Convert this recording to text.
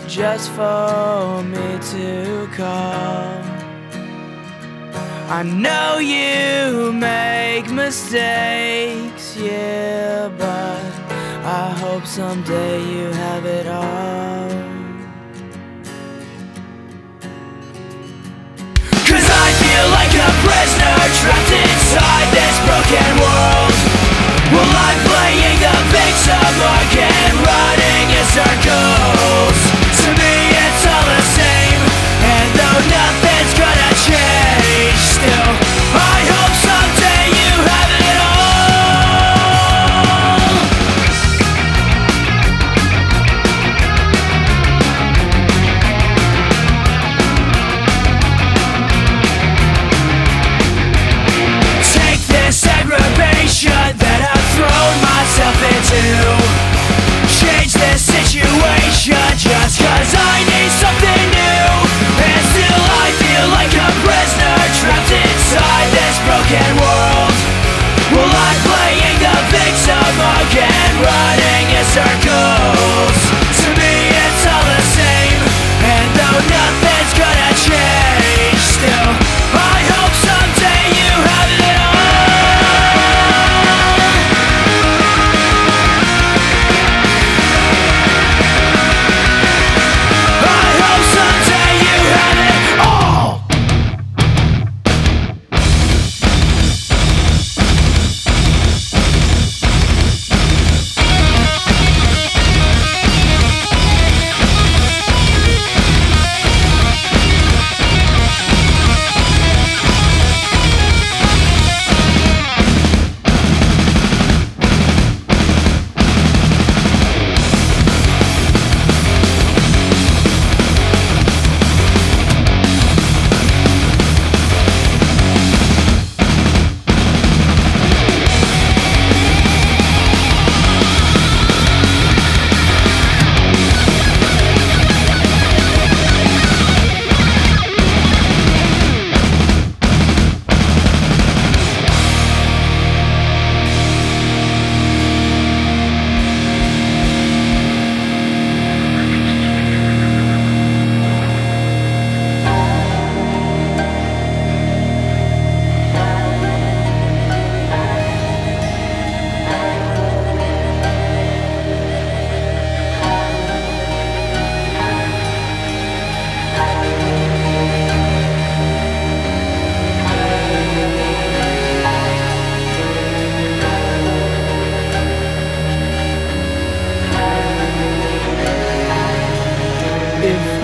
just for me to call. I know you make mistakes, yeah, but I hope someday you have it all. 'Cause I feel like a prisoner trapped inside this broken world. Well, I'm playing the victim again, running in circles. To me it's all the same, and though nothing's gonna change, still I hope someday you have it all. Take this aggravation that I've thrown myself into, change this situation just 'cause I need something new. And still I feel like a prisoner trapped inside this broken world. Well, I'm playing the victim again, running in circles. To me it's all the same, and though nothing's gonna change, still I hope someday you have it all. If